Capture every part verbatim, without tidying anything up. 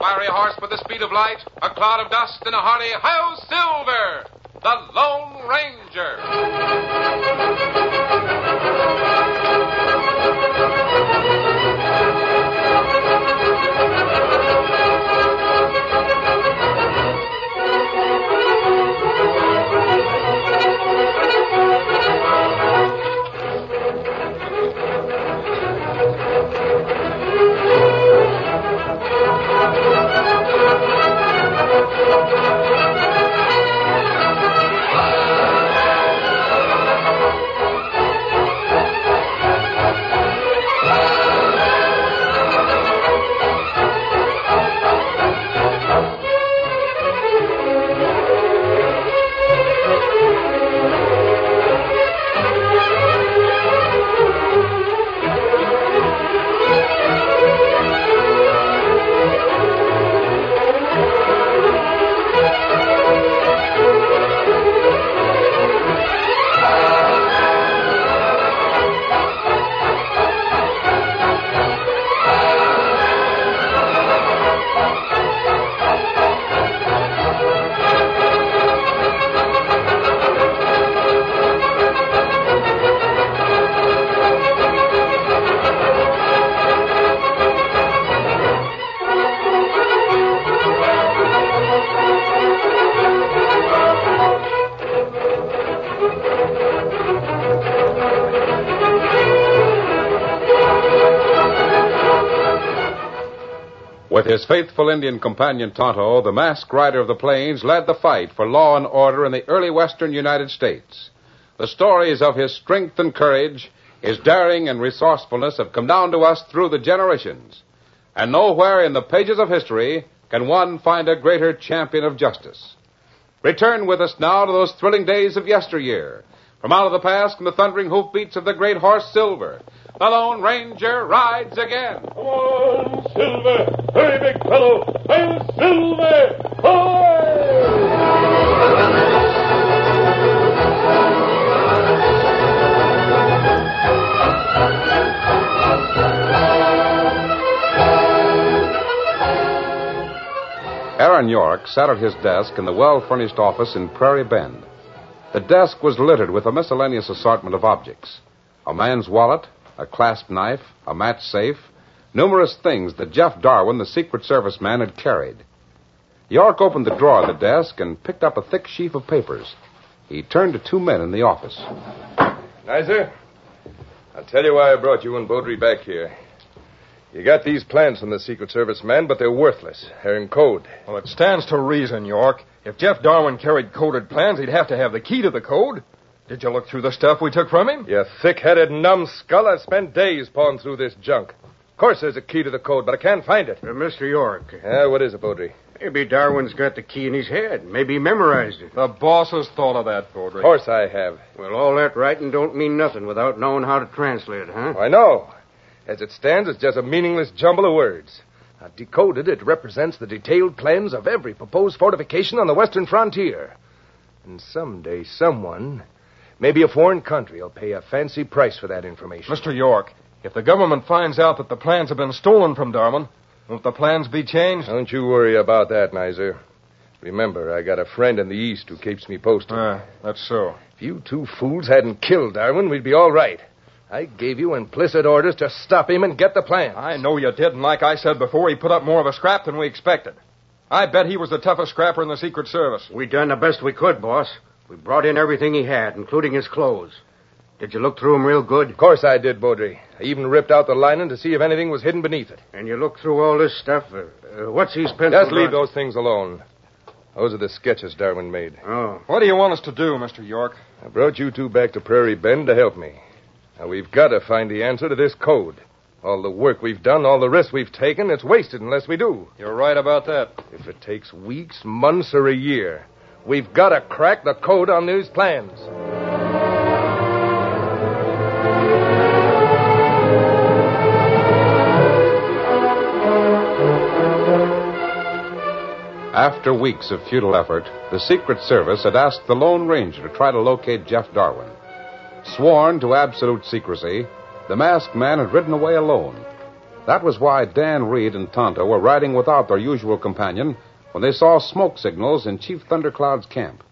fiery horse with the speed of light, a cloud of dust, and a hearty Hi-Yo Silver, the Lone Ranger. With his faithful Indian companion Tonto, the masked rider of the plains led the fight for law and order in the early western United States. The stories of his strength and courage, his daring and resourcefulness have come down to us through the generations. And nowhere in the pages of history can one find a greater champion of justice. Return with us now to those thrilling days of yesteryear. From out of the past come the thundering hoofbeats of the great horse Silver. The Lone Ranger rides again. Come on, Silver! Hurry, big fellow! I'm Silver! Hoy! Aaron York sat at his desk in the well-furnished office in Prairie Bend. The desk was littered with a miscellaneous assortment of objects. A man's wallet, a clasp knife, a match safe, numerous things that Jeff Darwin, the Secret Service man, had carried. York opened the drawer of the desk and picked up a thick sheaf of papers. He turned to two men in the office. Nizer, I'll tell you why I brought you and Beaudry back here. You got these plans from the Secret Service man, but they're worthless. They're in code. Well, it stands to reason, York. If Jeff Darwin carried coded plans, he'd have to have the key to the code. Did you look through the stuff we took from him? You thick-headed numbskull. I've spent days pawing through this junk. Of course there's a key to the code, but I can't find it. Uh, Mister York. Yeah, what is it, Beaudry? Maybe Darwin's got the key in his head. Maybe he memorized it. The boss has thought of that, Beaudry. Of course I have. Well, all that writing don't mean nothing without knowing how to translate it, huh? I know. As it stands, it's just a meaningless jumble of words. Now, decoded, it represents the detailed plans of every proposed fortification on the western frontier. And someday, someone, maybe a foreign country, will pay a fancy price for that information. Mister York, if the government finds out that the plans have been stolen from Darwin, won't the plans be changed? Don't you worry about that, Nizer. Remember, I got a friend in the East who keeps me posted. Ah, that's so. If you two fools hadn't killed Darwin, we'd be all right. I gave you implicit orders to stop him and get the plan. I know you did, and like I said before, he put up more of a scrap than we expected. I bet he was the toughest scrapper in the Secret Service. We done the best we could, boss. We brought in everything he had, including his clothes. Did you look through them real good? Of course I did, Beaudry. I even ripped out the lining to see if anything was hidden beneath it. And you looked through all this stuff? Uh, uh, what's these pencils? Just leave those things alone. Those are the sketches Darwin made. Oh. What do you want us to do, Mister York? I brought you two back to Prairie Bend to help me. Now, we've got to find the answer to this code. All the work we've done, all the risks we've taken, it's wasted unless we do. You're right about that. If it takes weeks, months, or a year, we've got to crack the code on these plans. After weeks of futile effort, the Secret Service had asked the Lone Ranger to try to locate Jeff Darwin. Sworn to absolute secrecy, the masked man had ridden away alone. That was why Dan Reed and Tonto were riding without their usual companion when they saw smoke signals in Chief Thundercloud's camp.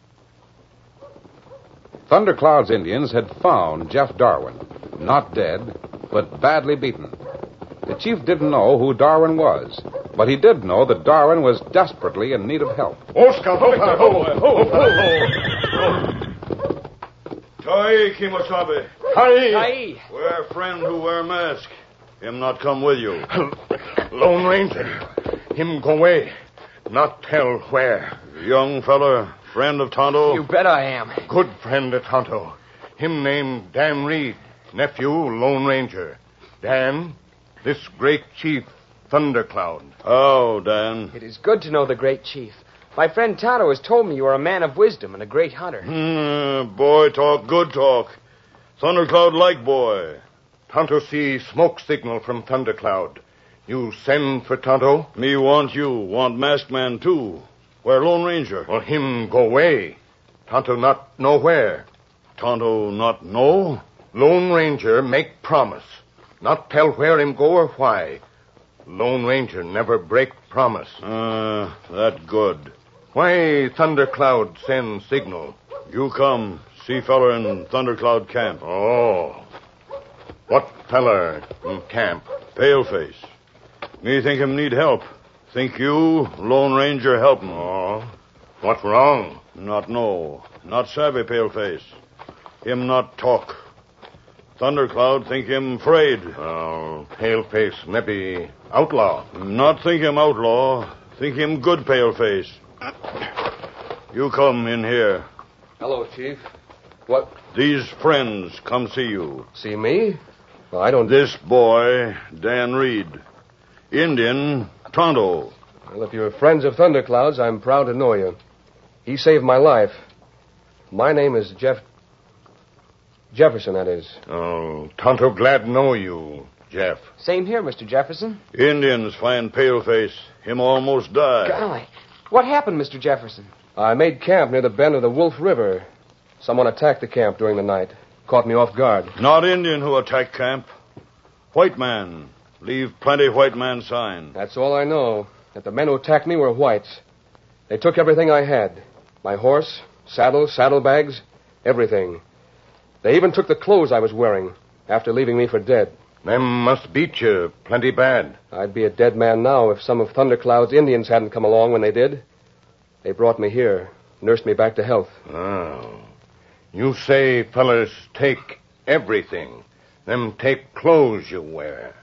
Thundercloud's Indians had found Jeff Darwin, not dead, but badly beaten. The chief didn't know who Darwin was, but he did know that Darwin was desperately in need of help. Oscar, ho, ho, ho, ho, ho. Tai Kimosabe. Hi. Hi. Wear friend who wear mask. Him not come with you. Lone Ranger. Him go away. Not tell where. Young feller, friend of Tonto? You bet I am. Good friend of Tonto. Him named Dan Reed. Nephew, Lone Ranger. Dan, this great chief, Thundercloud. Oh, Dan. It is good to know the great chief. My friend Tonto has told me you are a man of wisdom and a great hunter. Hmm, boy talk, good talk. Thundercloud like boy. Tonto see smoke signal from Thundercloud. You send for Tonto? Me want you, want masked man too. Where Lone Ranger? Well, him go away. Tonto not know where. Tonto not know? Lone Ranger make promise. Not tell where him go or why. Lone Ranger never break promise. Ah, uh, that good. Why Thundercloud send signal? You come, see feller in Thundercloud camp. Oh. What feller in camp? Paleface. Me think him need help. Think you, Lone Ranger, help him. Oh. What wrong? Not know. Not savvy Paleface. Him not talk. Thundercloud think him afraid. Oh, Paleface maybe outlaw. Not think him outlaw. Think him good Paleface. You come in here. Hello, Chief. What? These friends come see you. See me? Well, I don't... This boy, Dan Reed. Indian, Tonto. Well, if you're friends of Thundercloud's, I'm proud to know you. He saved my life. My name is Jeff... Jefferson, that is. Oh, Tonto glad know you, Jeff. Same here, Mister Jefferson. Indians find Paleface. Him almost died. Golly. What happened, Mister Jefferson? I made camp near the bend of the Wolf River. Someone attacked the camp during the night. Caught me off guard. Not Indian who attacked camp. White man. Leave plenty white man sign. That's all I know. That the men who attacked me were whites. They took everything I had. My horse, saddle, saddlebags, everything. They even took the clothes I was wearing after leaving me for dead. Them must beat you plenty bad. I'd be a dead man now if some of Thundercloud's Indians hadn't come along when they did. They brought me here, nursed me back to health. Oh. You say fellers take everything. Them take clothes you wear.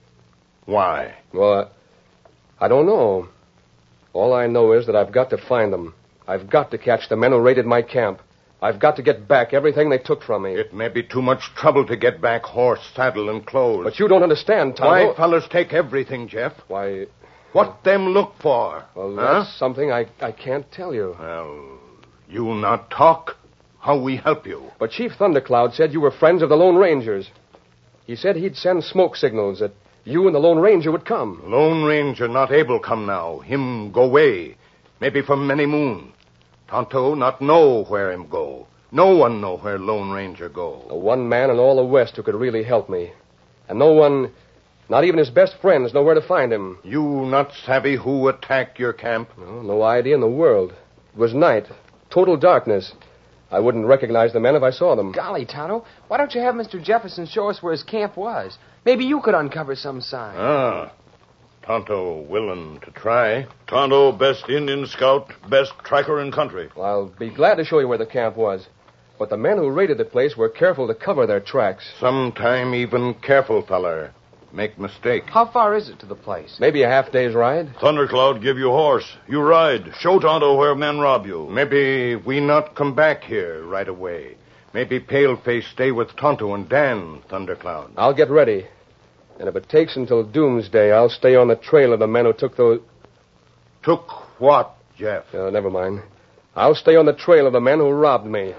Why? Well, uh, I don't know. All I know is that I've got to find them. I've got to catch the men who raided my camp. I've got to get back everything they took from me. It may be too much trouble to get back horse, saddle, and clothes. But you don't understand, Tonto. Why fellas take everything, Jeff? Why... What them look for? Well, huh? That's something I, I can't tell you. Well, you not talk? How we help you? But Chief Thundercloud said you were friends of the Lone Rangers. He said he'd send smoke signals that you and the Lone Ranger would come. Lone Ranger not able come now. Him go away. Maybe for many moon. Tonto not know where him go. No one know where Lone Ranger go. The one man in all the West who could really help me. And no one, not even his best friends, know where to find him. You not savvy who attacked your camp? No, no idea in the world. It was night. Total darkness. I wouldn't recognize the men if I saw them. Golly, Tonto, why don't you have Mister Jefferson show us where his camp was? Maybe you could uncover some sign. Ah. Tonto willing to try. Tonto, best Indian scout, best tracker in country. Well, I'll be glad to show you where the camp was. But the men who raided the place were careful to cover their tracks. Sometime even careful feller make mistake. How far is it to the place? Maybe a half day's ride. Thundercloud give you horse. You ride. Show Tonto where men rob you. Maybe we not come back here right away. Maybe Paleface stay with Tonto and Dan, Thundercloud. I'll get ready. And if it takes until doomsday, I'll stay on the trail of the men who took those... Took what, Jeff? Uh, never mind. I'll stay on the trail of the men who robbed me.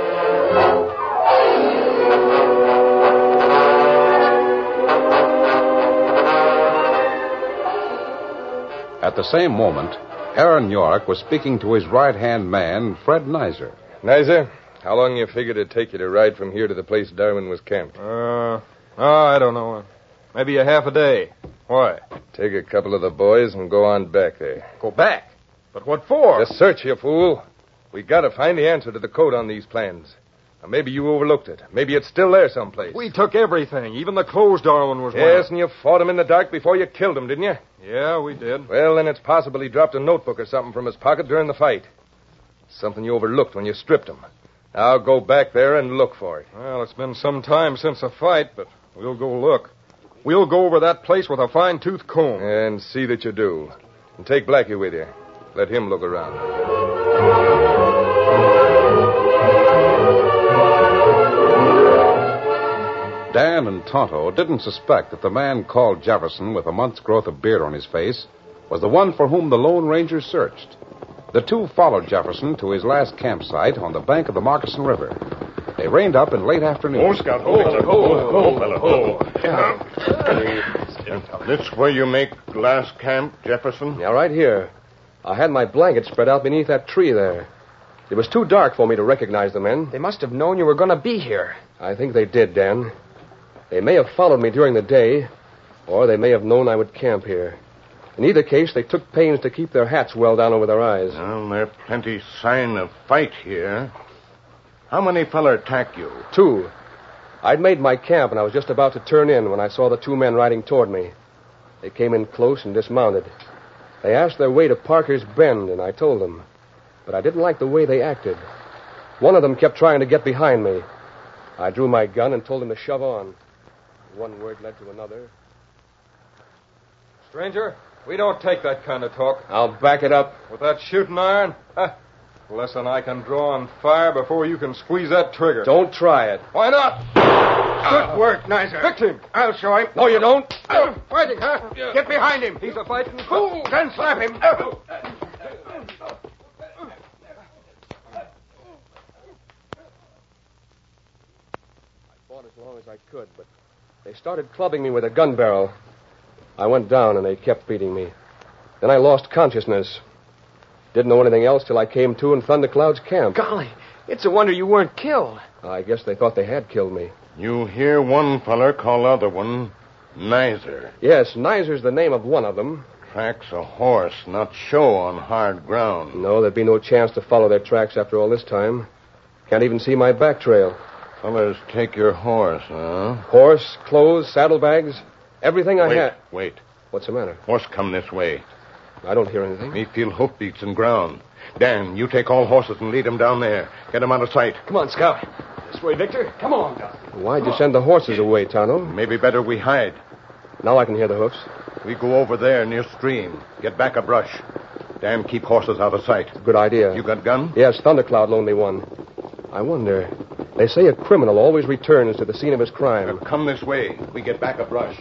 At the same moment, Aaron York was speaking to his right-hand man, Fred Nizer. Nizer, how long you figured it'd take you to ride from here to the place Darwin was camped? Uh, oh, I don't know. Maybe a half a day. Why? Take a couple of the boys and go on back there. Go back? But what for? Just search, you fool. We gotta find the answer to the code on these plans. Now, maybe you overlooked it. Maybe it's still there someplace. We took everything, even the clothes Darwin was Yes, wearing. and you fought him in the dark before you killed him, didn't you? Yeah, we did. Well, then it's possible he dropped a notebook or something from his pocket during the fight. Something you overlooked when you stripped him. Now go back there and look for it. Well, it's been some time since the fight, but we'll go look. We'll go over that place with a fine-tooth comb. And see that you do. And take Blackie with you. Let him look around. Dan and Tonto didn't suspect that the man called Jefferson with a month's growth of beard on his face was the one for whom the Lone Ranger searched. The two followed Jefferson to his last campsite on the bank of the Moccasin River. They reined up in late afternoon. Oh, Scout. Oh, oh, oh, oh, fella. Oh. This where you make last camp, Jefferson? Yeah, right here. I had my blanket spread out beneath that tree there. It was too dark for me to recognize the men. They must have known you were going to be here. I think they did, Dan. They may have followed me during the day, or they may have known I would camp here. In either case, they took pains to keep their hats well down over their eyes. Well, there's plenty sign of fight here. How many feller attack you? Two. I'd made my camp, and I was just about to turn in when I saw the two men riding toward me. They came in close and dismounted. They asked their way to Parker's Bend, and I told them. But I didn't like the way they acted. One of them kept trying to get behind me. I drew my gun and told him to shove on. One word led to another. Stranger, we don't take that kind of talk. I'll back it up. With that shooting iron? Huh. Less than I can draw on fire before you can squeeze that trigger. Don't try it. Why not? Good work, Nizer. Victim. I'll show him. No, you don't. Uh, fighting, huh? Get behind him. He's a fighting Fool, then slap him. Fought as long as I could, but they started clubbing me with a gun barrel. I went down, and they kept beating me. Then I lost consciousness. Didn't know anything else till I came to in Thundercloud's camp. Golly, it's a wonder you weren't killed. I guess they thought they had killed me. You hear one feller call the other one Nizer. Yes, Nizer's the name of one of them. Tracks a horse, not show on hard ground. No, there'd be no chance to follow their tracks after all this time. Can't even see my back trail. Fellers take your horse, huh? Horse, clothes, saddlebags, everything I wait, had. Wait, What's the matter? Horse come this way. I don't hear anything. Me feel hoofbeats in ground. Dan, you take all horses and lead them down there. Get them out of sight. Come on, Scout. This way, Victor. Come on. Why'd you send the horses away, Tonto? Maybe better we hide. Now I can hear the hoofs. We go over there near stream. Get back a brush. Dan, keep horses out of sight. Good idea. You got gun? Yes, Thundercloud loaned me one. I wonder. They say a criminal always returns to the scene of his crime. Now, come this way. We get back a brush.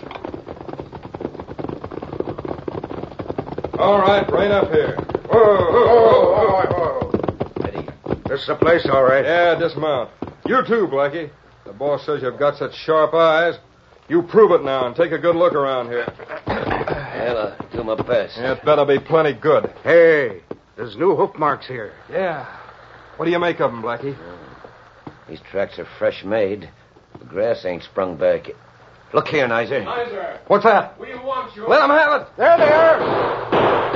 All right, rein up here. Whoa, whoa, whoa, whoa, Ready. This is the place, all right. Yeah, dismount. You too, Blackie. The boss says you've got such sharp eyes. You prove it now and take a good look around here. Well, I'll do my best. Yeah, it better be plenty good. Hey, there's new hoof marks here. Yeah. What do you make of them, Blackie? These tracks are fresh made. The grass ain't sprung back. Look here, Nizer. Nizer. What's that? We want you. Let him have it. There they are.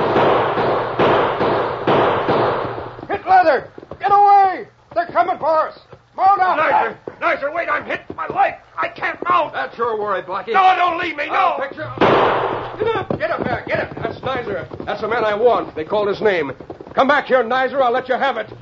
Hit leather. Get away. They're coming for us. Mount up. Nizer. Nizer, wait. I'm hit. My leg. I can't mount. That's your worry, Blackie. No, don't leave me. No. I'll picture... Get up. Get up there. Get up. That's Nizer. That's the man I want. They called his name. Come back here, Nizer. I'll let you have it.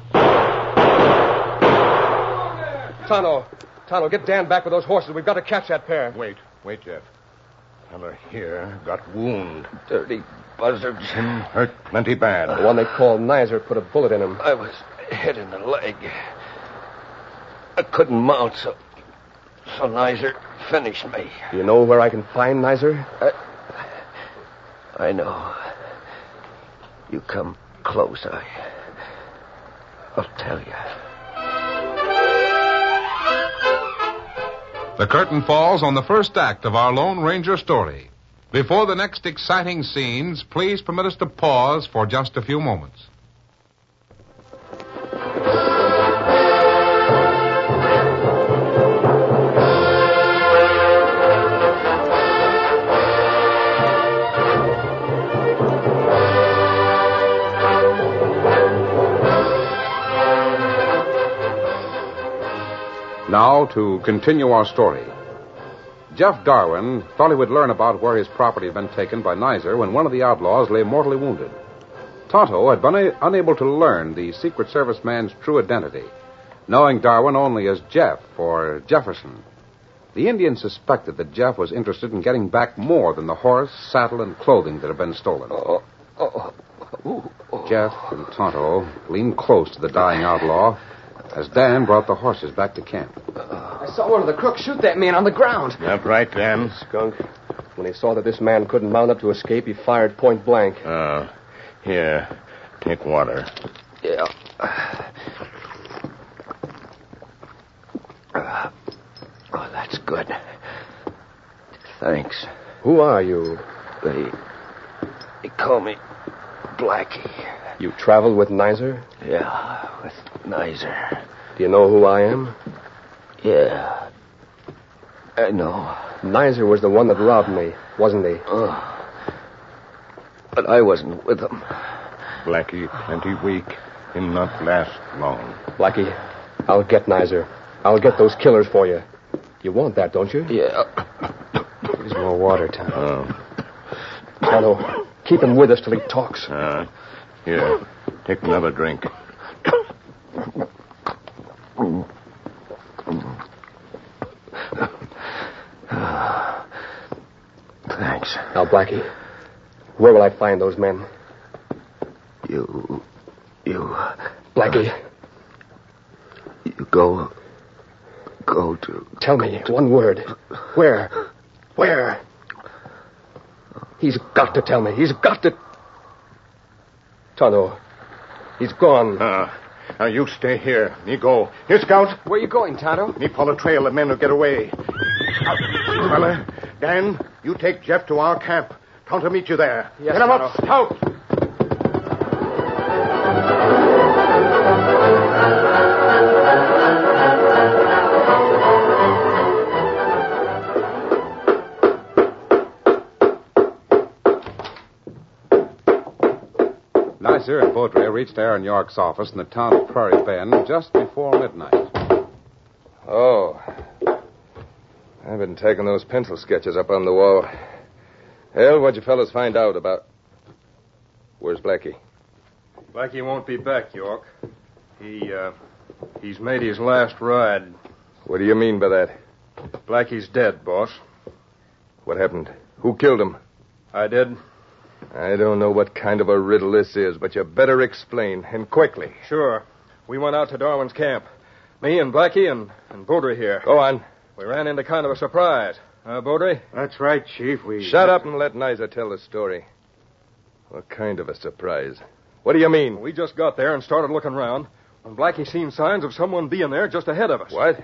Tonto. Tonto, get Dan back with those horses. We've got to catch that pair. Wait, wait, Jeff. Feller here got wound. Dirty buzzards. Him hurt plenty bad. The one they called Nizer put a bullet in him. I was hit in the leg. I couldn't mount, so... So Nizer finished me. Do you know where I can find Nizer? I, I know. You come close, I... I'll tell you. The curtain falls on the first act of our Lone Ranger story. Before the next exciting scenes, please permit us to pause for just a few moments. Now, to continue our story. Jeff Darwin thought he would learn about where his property had been taken by Nizer when one of the outlaws lay mortally wounded. Tonto had been a- unable to learn the Secret Service man's true identity, knowing Darwin only as Jeff or Jefferson. The Indian suspected that Jeff was interested in getting back more than the horse, saddle, and clothing that had been stolen. Oh, oh, oh, oh. Jeff and Tonto leaned close to the dying outlaw as Dan brought the horses back to camp. I saw one of the crooks shoot that man on the ground. That right, Dan? Skunk, when he saw that this man couldn't mount up to escape, he fired point blank. Uh, here, take water. Yeah. Oh, that's good. Thanks. Who are you? They... They call me Blackie. You traveled with Nizer? Yeah, with Nizer. Do you know who I am? Yeah. I know. Nizer was the one that robbed me, wasn't he? Oh. But I wasn't with him. Blackie, plenty weak. Him not last long. Blackie, I'll get Nizer. I'll get those killers for you. You want that, don't you? Yeah. There's more water, Tom. Oh. Tonto, keep him with us till he talks. Uh, here, take another drink. Thanks. Now, Blackie, where will I find those men? You... You... Blackie, You go... Go to... tell me one word. Where? Where? He's got to tell me. He's got to... Tonto, he's gone. Uh, now you stay here. Me go. Here, Scout. Where you going, Tonto? Me follow trail. The men will get away. Fella, Dan, you take Jeff to our camp. Tonto meet you there. Yes, Get him up, Tonto. Scout. Nizer and Baudry reached Aaron York's office in the town of Prairie Bend just before midnight. Oh. I've been taking those pencil sketches up on the wall. Well, what'd you fellas find out about... Where's Blackie? Blackie won't be back, York. He, uh, he's made his last ride. What do you mean by that? Blackie's dead, boss. What happened? Who killed him? I did. I don't know what kind of a riddle this is, but you better explain, and quickly. Sure. We went out to Darwin's camp. Me and Blackie and, and Baudry here. Go on. We ran into kind of a surprise. Huh, Baudry? That's right, Chief. We... Shut up and let Nizer tell the story. What kind of a surprise? What do you mean? We just got there and started looking around when Blackie seen signs of someone being there just ahead of us. What?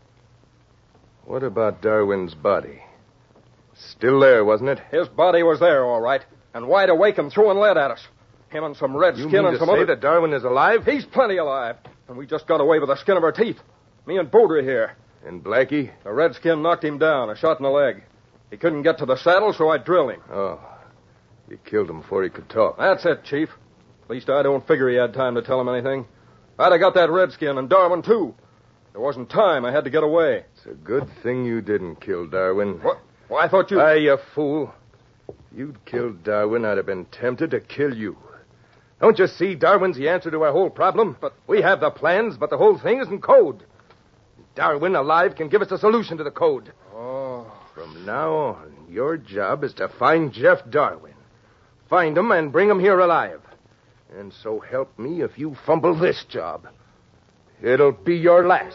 What about Darwin's body? Still there, wasn't it? His body was there, all right, and wide awake and throwing lead at us. Him and some red You skin mean and to some say other... that Darwin is alive? He's plenty alive, and we just got away with the skin of our teeth. Me and Baudry here. And Blackie? The redskin knocked him down, a shot in the leg. He couldn't get to the saddle, so I drilled him. Oh. You killed him before he could talk. That's it, Chief. At least I don't figure he had time to tell him anything. I'd have got that redskin and Darwin, too. There wasn't time. I had to get away. It's a good thing you didn't kill Darwin. What? Well, I thought you... Why, you fool. If you'd killed Darwin, I'd have been tempted to kill you. Don't you see Darwin's the answer to our whole problem? But we have the plans, but the whole thing isn't code. Darwin, alive, can give us a solution to the code. Oh. From now on, your job is to find Jeff Darwin. Find him and bring him here alive. And so help me if you fumble this job. It'll be your last.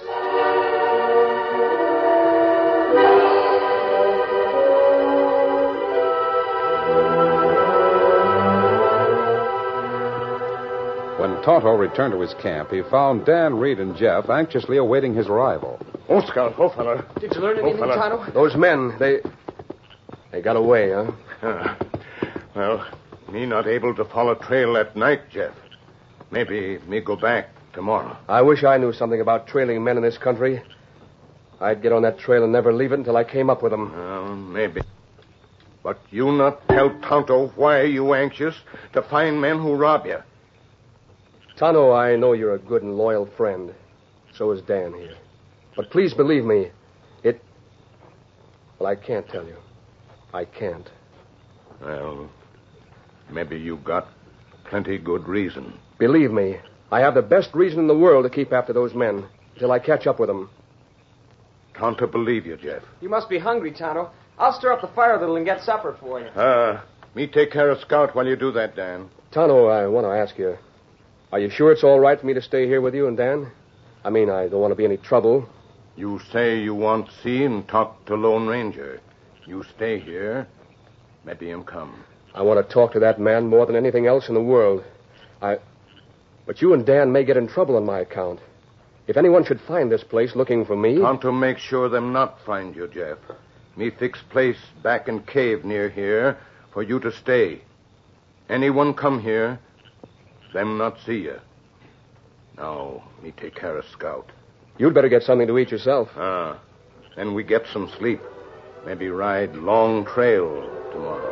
When Tonto returned to his camp, he found Dan, Reed, and Jeff anxiously awaiting his arrival. Oh, Scout. Oh, fella. Did you learn anything, fella. Tonto? Those men, they... They got away, huh? Uh, well, me not able to follow trail that night, Jeff. Maybe me go back tomorrow. I wish I knew something about trailing men in this country. I'd get on that trail and never leave it until I came up with them. Uh, maybe. But you not tell Tonto why you anxious to find men who rob you. Tonto, I know you're a good and loyal friend. So is Dan here. But please believe me, it... Well, I can't tell you. I can't. Well, maybe you got plenty good reason. Believe me, I have the best reason in the world to keep after those men until I catch up with them. Tonto believe you, Jeff. You must be hungry, Tonto. I'll stir up the fire a little and get supper for you. Uh, me take care of Scout while you do that, Dan. Tonto, I want to ask you, are you sure it's all right for me to stay here with you and Dan? I mean, I don't want to be any trouble. You say you want to see and talk to Lone Ranger. You stay here. Maybe him come. I want to talk to that man more than anything else in the world. I... But you and Dan may get in trouble on my account. If anyone should find this place looking for me... Want to make sure them not find you, Jeff. Me fix place back in cave near here for you to stay. Anyone come here, them not see you. Now, me take care of Scout. You'd better get something to eat yourself. Ah, then we get some sleep. Maybe ride long trail tomorrow.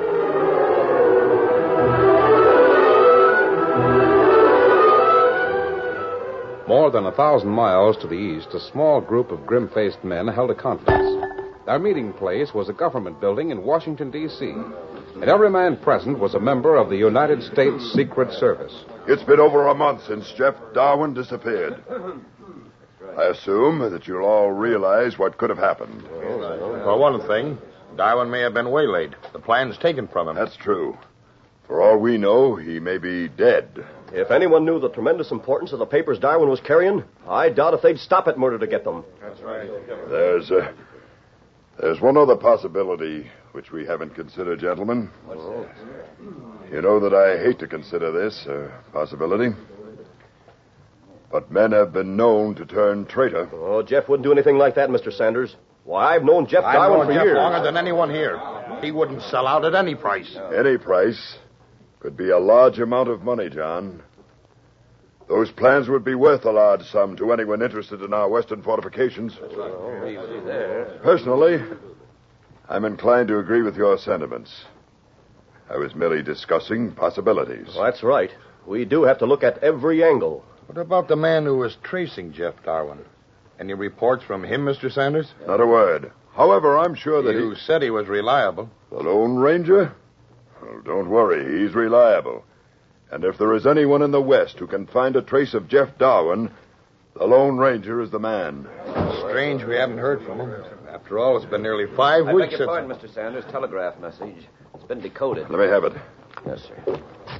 More than a thousand miles to the east, a small group of grim-faced men held a conference. Their meeting place was a government building in Washington, D C, and every man present was a member of the United States Secret Service. It's been over a month since Jeff Darwin disappeared. I assume that you'll all realize what could have happened. For one thing, Darwin may have been waylaid. The plan's taken from him. That's true. For all we know, he may be dead. If anyone knew the tremendous importance of the papers Darwin was carrying, I doubt if they'd stop at murder to get them. That's right. There's, uh, there's one other possibility which we haven't considered, gentlemen. What's that? You know that I hate to consider this a possibility. But men have been known to turn traitor. Oh, Jeff wouldn't do anything like that, Mister Sanders. Why, I've known Jeff I've Darwin known for Jeff years. longer than anyone here. He wouldn't sell out at any price. Any price could be a large amount of money, John. Those plans would be worth a large sum to anyone interested in our western fortifications. Personally, I'm inclined to agree with your sentiments. I was merely discussing possibilities. Well, that's right. We do have to look at every angle. What about the man who was tracing Jeff Darwin? Any reports from him, Mister Sanders? Not a word. However, I'm sure that You he... said he was reliable. The Lone Ranger? Oh, don't worry, he's reliable. And if there is anyone in the West who can find a trace of Jeff Darwin, the Lone Ranger is the man. Strange we haven't heard from him. After all, it's been nearly five I weeks beg your since... pardon, Mister Sanders. Telegraph message. It's been decoded. Let me have it. Yes, sir.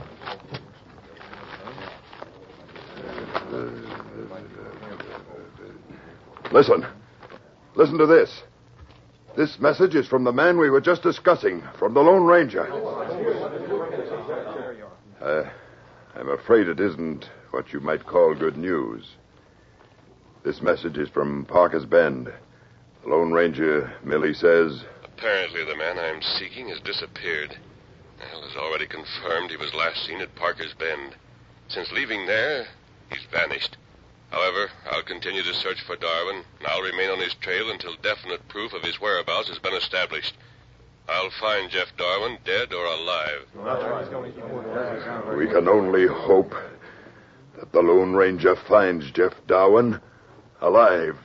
Listen. Listen to this. This message is from the man we were just discussing, from the Lone Ranger. Uh, I'm afraid it isn't what you might call good news. This message is from Parker's Bend. The Lone Ranger merely says... Apparently the man I'm seeking has disappeared. Well, it's already confirmed he was last seen at Parker's Bend. Since leaving there, he's vanished. However, I'll continue to search for Darwin, and I'll remain on his trail until definite proof of his whereabouts has been established. I'll find Jeff Darwin, dead or alive. We can only hope that the Lone Ranger finds Jeff Darwin alive.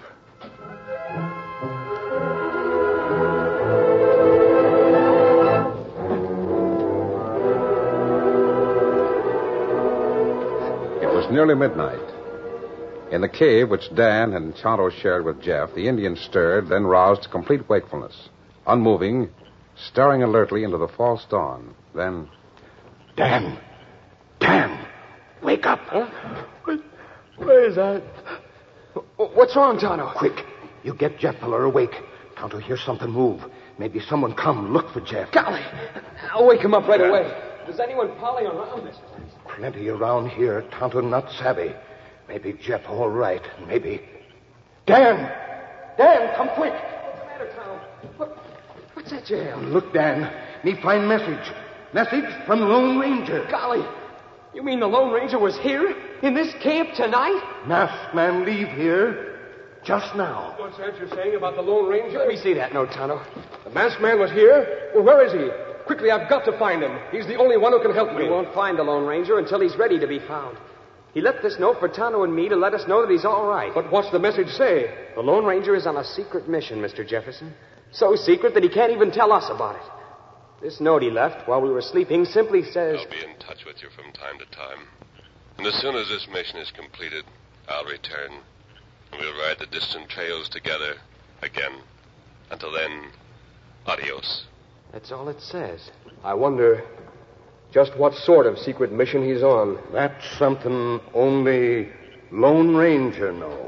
It was nearly midnight. In the cave which Dan and Tonto shared with Jeff, the Indian stirred, then roused to complete wakefulness. Unmoving, staring alertly into the false dawn. Then... Dan! Dan! Wake up! Huh? Where is that? What's wrong, Tonto? Quick! You get Jeff Miller awake. Tonto hear something move. Maybe someone come look for Jeff. Golly! I'll wake him up right away. Is anyone prowling around this place? Plenty around here. Tonto not savvy. Maybe Jeff all right. Maybe... Dan! Dan, come quick! What's the matter, Tonto? What, what's that you have? Look, Dan. Me find message. Message from Lone Ranger. Golly! You mean the Lone Ranger was here? In this camp tonight? Masked man leave here just now. What's that you're saying about the Lone Ranger? Let me see that note, Tonto. The masked man was here? Well, where is he? Quickly, I've got to find him. He's the only one who can help me. We won't find the Lone Ranger until he's ready to be found. He left this note for Tonto and me to let us know that he's all right. But what's the message say? The Lone Ranger is on a secret mission, Mister Jefferson. So secret that he can't even tell us about it. This note he left while we were sleeping simply says... I'll be in touch with you from time to time. And as soon as this mission is completed, I'll return. And we'll ride the distant trails together again. Until then, adios. That's all it says. I wonder just what sort of secret mission he's on. That's something only Lone Ranger know.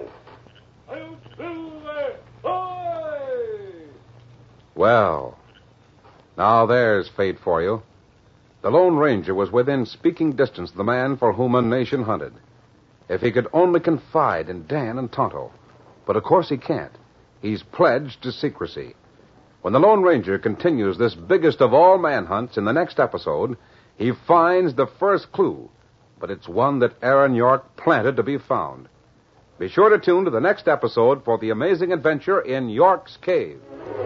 Well, now there's fate for you. The Lone Ranger was within speaking distance of the man for whom a nation hunted. If he could only confide in Dan and Tonto. But of course he can't. He's pledged to secrecy. When the Lone Ranger continues this biggest of all manhunts in the next episode, he finds the first clue. But it's one that Aaron York planted to be found. Be sure to tune to the next episode for the amazing adventure in York's Cave.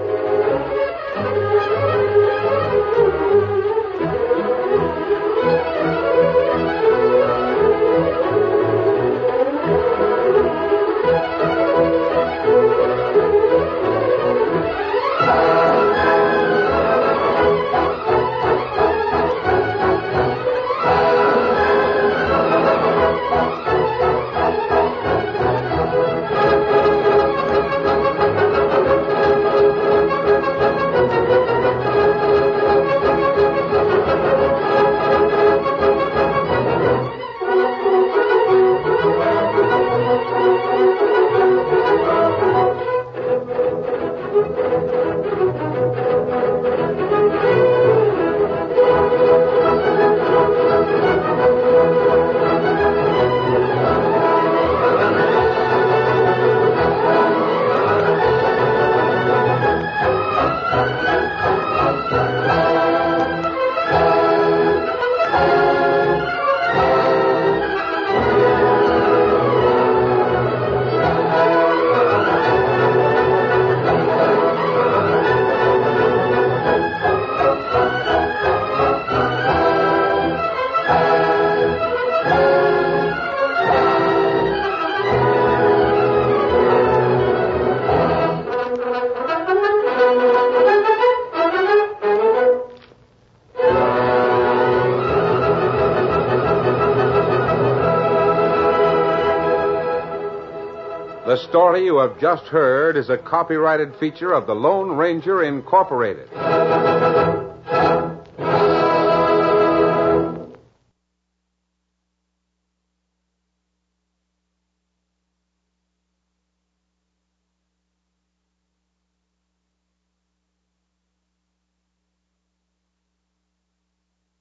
The story you have just heard is a copyrighted feature of the Lone Ranger Incorporated.